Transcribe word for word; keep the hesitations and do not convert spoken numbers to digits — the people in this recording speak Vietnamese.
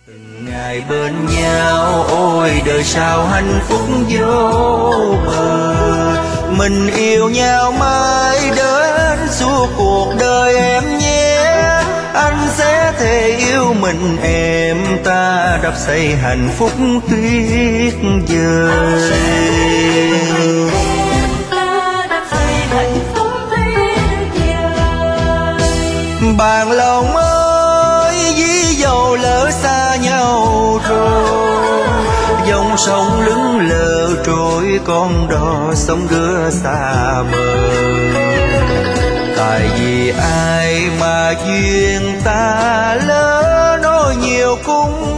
Ngày bên nhau ôi đời sao hạnh phúc vô bờ, mình yêu nhau mãi đến suốt cuộc đời em nhé. Anh sẽ thề yêu mình em, ta đắp xây hạnh phúc tuyệt vời. Bạn lòng ơi, ví dầu lỡ xa nhau rồi, dòng sông lững lờ trôi con đò sông đưa xa bờ. Tại vì ai mà duyên ta lỡ nói nhiều cũng